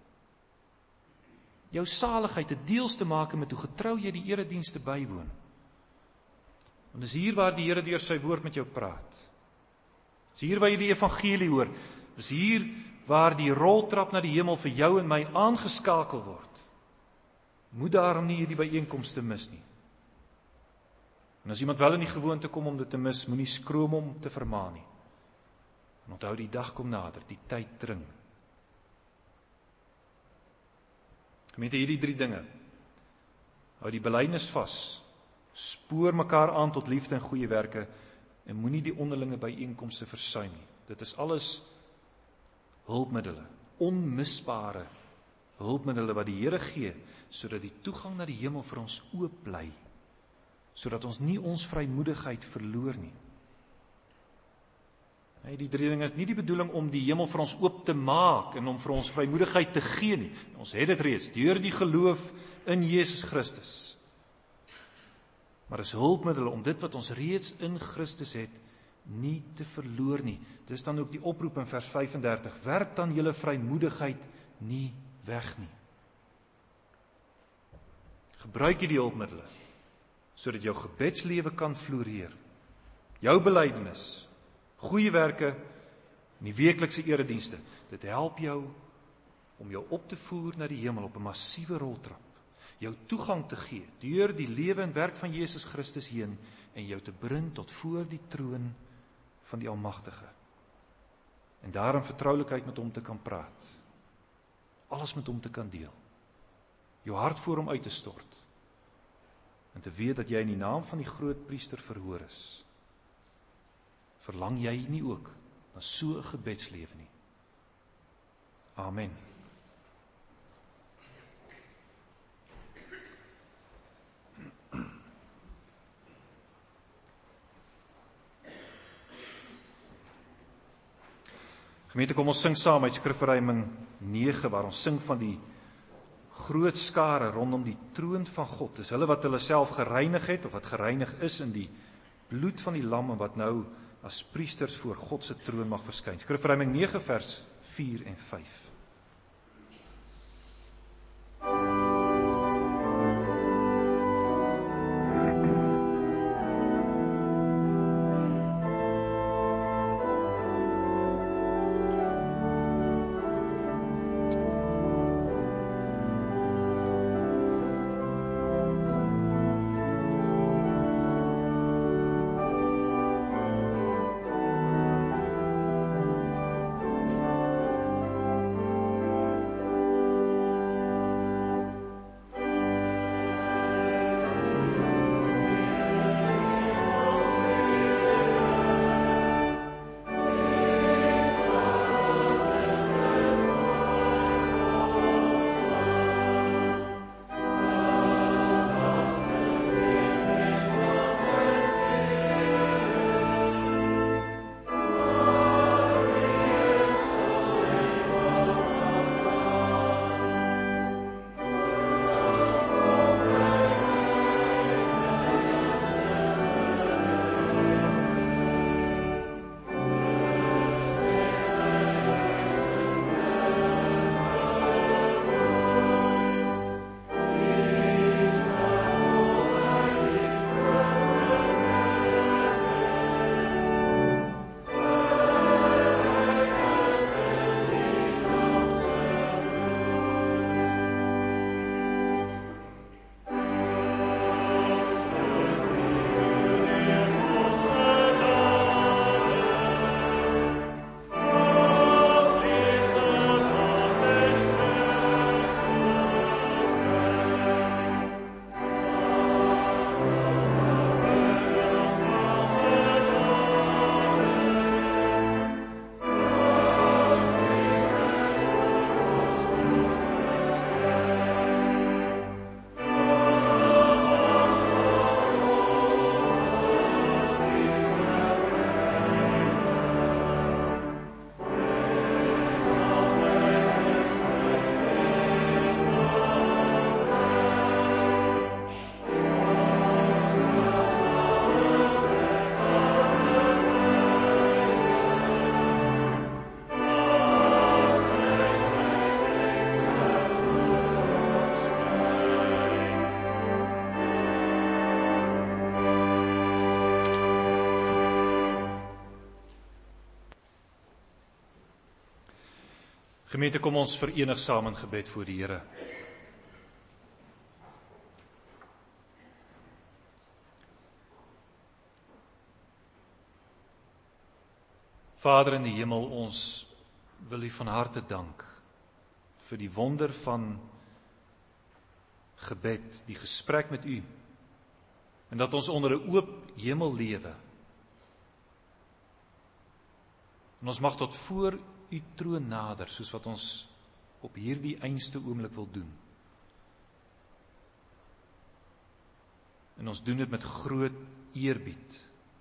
Jou saligheid het deels te maak met hoe getrou jy die eredienste bywoon. En dis hier waar die Here deur sy woord met jou praat. Dis hier waar jy die evangelie hoor. Dis hier waar die roltrap na die hemel vir jou en my aangeskakel word. Moet daarom nie hierdie byeenkomste mis nie. En as iemand wel in die gewoonte kom om dit te mis, moenie skroom om te vermaan nie. En onthou, die dag kom nader, die tyd dring. Gemeente, hierdie 3 dinge. Hou die belydenis vas, spoor mekaar aan tot liefde en goeie werke, en moenie die onderlinge byeenkomste versuim nie. Dit is alles hulpmiddele, onmisbare hulpmiddele wat die Here gee, sodat die toegang na die hemel vir ons oop bly, sodat ons nie ons vrymoedigheid verloor nie. Die 3 dinge is nie die bedoeling om die hemel vir ons oop te maak en om vir ons vrymoedigheid te gee nie. Ons het dit reeds deur die geloof in Jesus Christus. Maar is hulpmiddele om dit wat ons reeds in Christus het, nie te verloor nie. Dis dan ook die oproep in vers 35. Werp dan julle vrymoedigheid nie weg nie. Gebruik jy die hulpmiddele, sodat jou gebedslewe kan floreer. Jou belydenis, goeie werke en die weeklikse eredienste, dit help jou om jou op te voer na die hemel op 'n massiewe roltrap. Jou toegang te gee, deur die lewe en werk van Jesus Christus heen, en jou te bring tot voor die troon van die Almagtige. En daar in vertroulikheid met hom te kan praat. Alles met hom te kan deel. Jou hart voor hom uit te stort. En te weet dat jy in die naam van die groot priester verhoor is. Verlang jy nie ook na so 'n gebedslewe nie? Amen. Gemeente, kom ons sing saam uit Skrifverruiming 9, waar ons sing van die groot skare rondom die troon van God. Dis hulle wat hulle self gereinig het, of wat gereinig is in die bloed van die lam, en wat nou as priesters voor God se troon mag verskyn. Skrifverruiming 9 vers 4 en 5. Gemeente, kom ons verenig saam in gebed voor die Here. Vader in die hemel, ons wil U van harte dank vir die wonder van gebed, die gesprek met U, en dat ons onder 'n oop hemel lewe. En ons mag tot voor U troon nader, soos wat ons op hierdie einste oomblik wil doen. En ons doen dit met groot eerbied.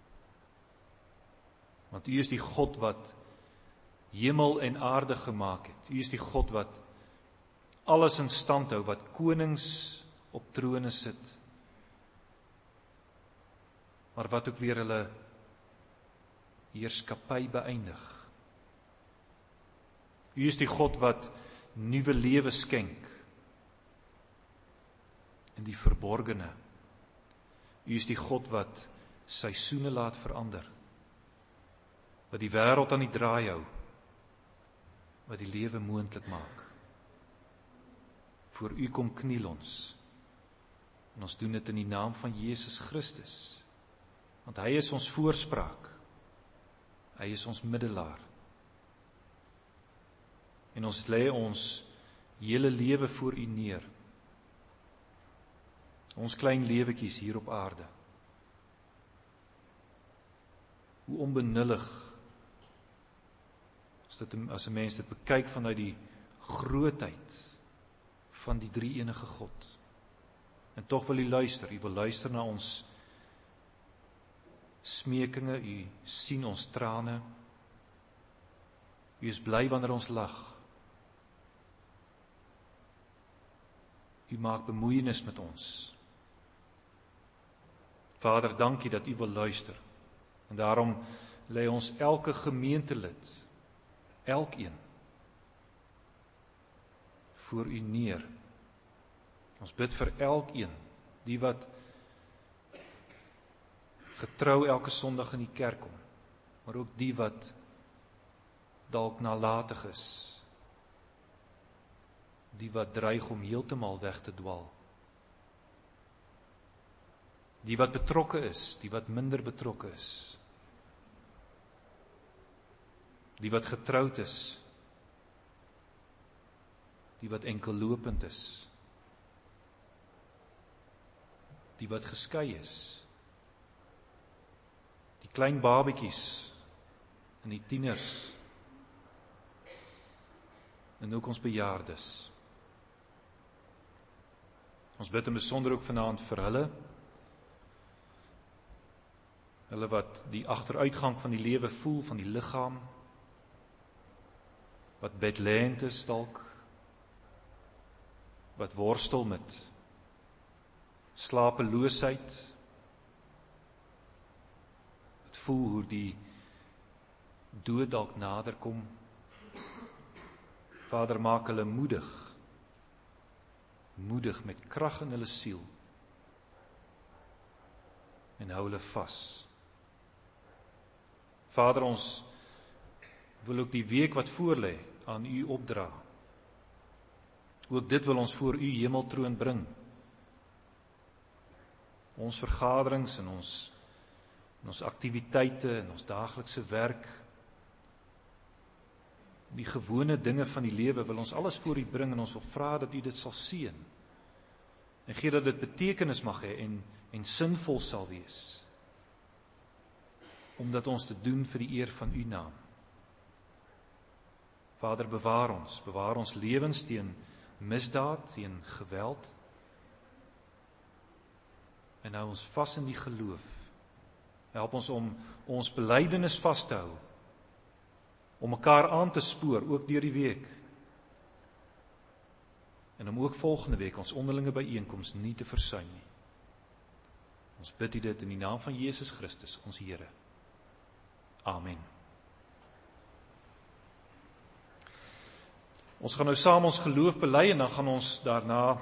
Want U is die God wat hemel en aarde gemaak het. U is die God wat alles in stand hou, wat konings op trone sit, maar wat ook weer hulle heerskappy beëindig. U is die God wat nuwe lewe skenk in die verborgene. U is die God wat seisoene laat verander, wat die wêreld aan die draai hou, wat die lewe moontlik maak. Voor u kom kniel ons, en ons doen dit in die naam van Jesus Christus, want hy is ons voorspraak, hy is ons middelaar, en ons lê ons hele lewe voor u neer, ons klein lewetjies hier op aarde. Hoe onbenullig as 'n mens dit bekyk vanuit die grootheid van die drie-enige God. En tog wil u wil luister na ons smekinge, u sien ons trane, u is bly wanneer ons lag. U maak bemoeienis met ons. Vader, dankie dat u wil luister. En daarom lê ons elke gemeentelid, elkeen, voor u neer. Ons bid vir elkeen, die wat getrou elke Sondag in die kerk kom, maar ook die wat dalk nalatig is, die wat dreig om heeltemal weg te dwaal, die wat betrokke is, die wat minder betrokke is, die wat getroud is, die wat enkellopend is, die wat geskei is, die klein babetjies en die tieners, en ook ons bejaardes. Ons bid in besonder ook vanaand vir hulle wat die agteruitgang van die lewe voel, van die liggaam, wat bedlêend is dalk, wat worstel met slapeloosheid, wat voel hoe die dood dalk nader kom. Vader, maak hulle moedig met krag in hulle siel, en hou hulle vas. Vader, ons wil ook die week wat voorlê aan u opdra. Ook dit wil ons voor u hemeltroon bring. Ons vergaderings en ons aktiwiteite en ons daaglikse werk, die gewone dinge van die lewe wil ons alles voor u bring, en ons wil vra dat u dit sal seën en gee dat dit betekenis mag hê en sinvol sal wees, omdat ons te doen vir die eer van u naam. Vader, bewaar ons lewens teen misdaad, teen geweld, en hou ons vas in die geloof. Help ons om ons belydenis vas te hou, om mekaar aan te spoor, ook deur die week, en om ook volgende week ons onderlinge byeenkoms nie te versuim nie. Ons bid u dit in die naam van Jesus Christus, ons Here. Amen. Ons gaan nou saam ons geloof bely, en dan gaan ons daarna,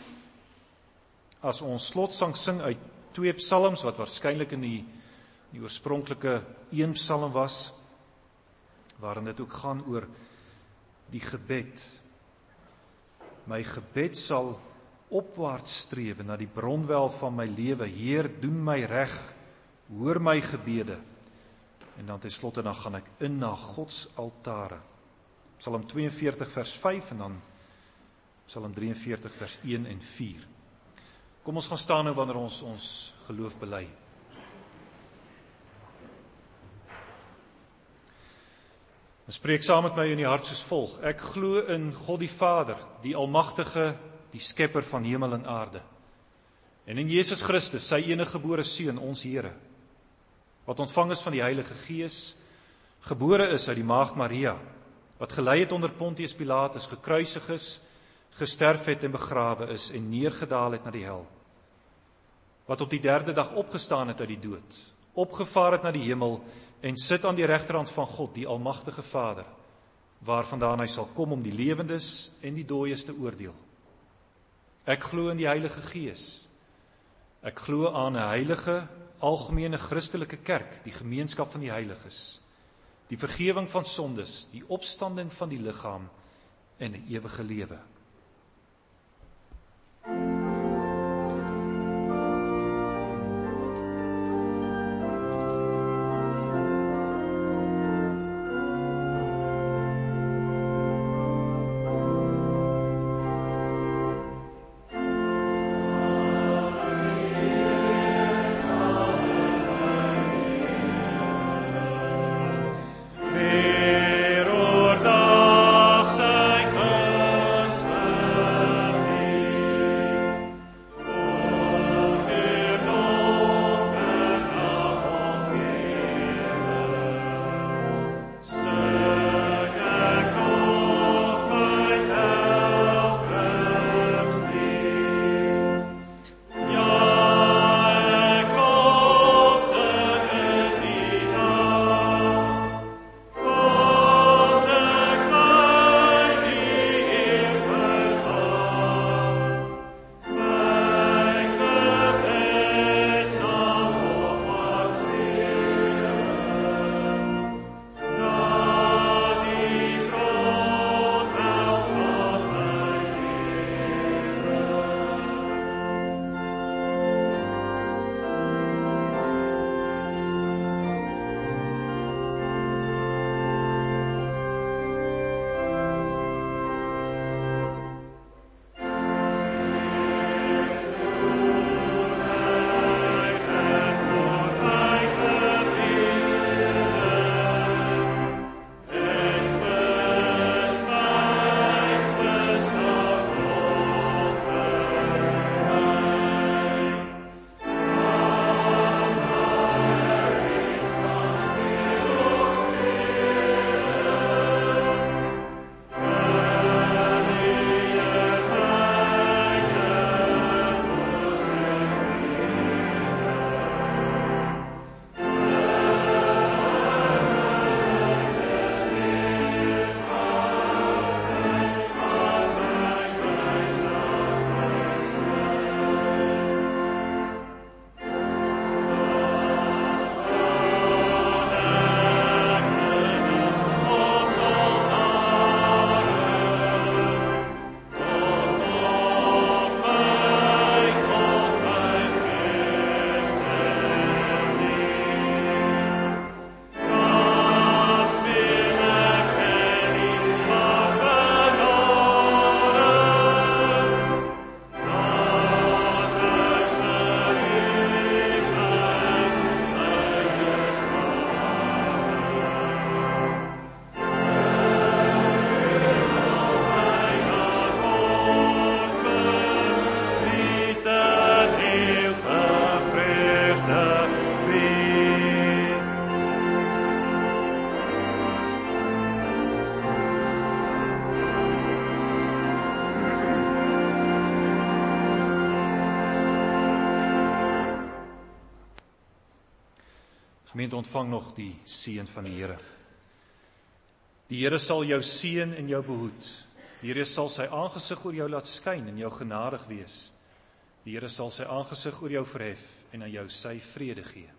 as ons slotsang sing uit 2 psalms, wat waarskynlik in die oorspronklike 1 psalm was, waarin dit ook gaan oor die gebed. My gebed sal opwaarts streef na die bronwel van my lewe. Heer, doen my reg, hoor my gebede. En dan ten slotte, dan gaan ek in na Gods altare. Psalm 42 vers 5 en dan Psalm 43 vers 1 en 4. Kom ons gaan staan nou wanneer ons geloof bely. En spreek saam met my in die hart soos volg. Ek glo in God die Vader, die Almagtige, die Skepper van hemel en aarde. En in Jesus Christus, sy enige gebore Seun, ons Here, wat ontvang is van die Heilige Gees, gebore is uit die Maagd Maria, wat gelei het onder Pontius Pilatus, gekruisig is, gesterf het en begrawe is en neergedaal het na die hel, wat op die 3de dag opgestaan het uit die dood, opgevaar het na die hemel en sit aan die regterhand van God, die almagtige Vader, waarvandaan hy sal kom om die lewendes en die dooies te oordeel. Ek glo in die Heilige Gees. Ek glo aan 'n heilige, algemene Christelike kerk, die gemeenskap van die heiliges, die vergewing van sondes, die opstanding van die liggaam en 'n ewige lewe. Gemeente, ontvang nog die seën van die Here. Die Here sal jou seën en jou behoed. Die Here sal sy aangesig oor jou laat skyn en jou genadig wees. Die Here sal sy aangesig oor jou verhef en aan jou sy vrede gee.